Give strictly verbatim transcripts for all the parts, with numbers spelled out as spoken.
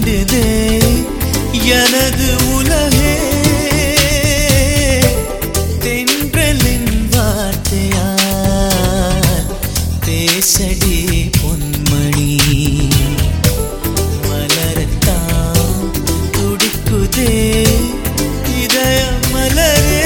தேடுதே எனது உலகே தென்றலின் வார்த்தையால் பேசடி பொன்மணி மலரத்தான் துடிக்குதே இதய மலரே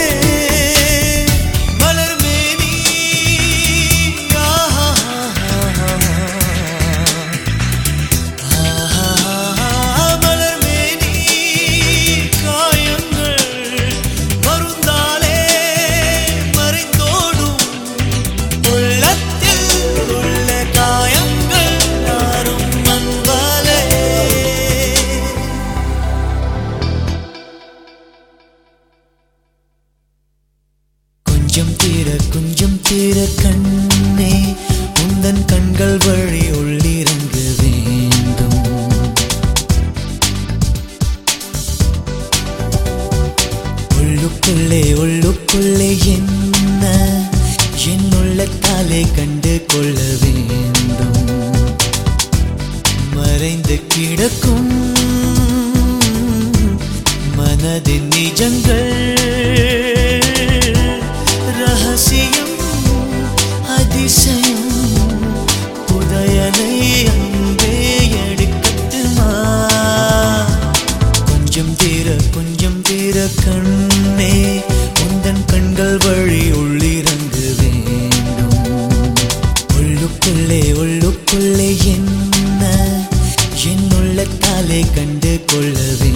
கொஞ்சம் தீர கொஞ்சம் தீர கண்ணே உந்தன் கண்கள் வழி உள்ளிறங்க வேண்டும் உள்ளுக்குள்ளே உள்ளுக்குள்ளே என்ன என் உள்ளத்தாலே கண்டு கொள்ள வேண்டும் மறைந்து கிடக்கும் மனதின் நிஜங்கள் ரகசியம் அதிசயம் புதையலை அன்பே எடுக்கட்டுமா கொஞ்சம் தீர கொஞ்சம் தீர கண்ணே உந்தன் கண்கள் வழி உள்ளிறங்க வேண்டும் உள்ளுக்குள்ளே உள்ளுக்குள்ளே என்ன என் உள்ளத்தாலே கண்டு கொள்ள வேண்டும்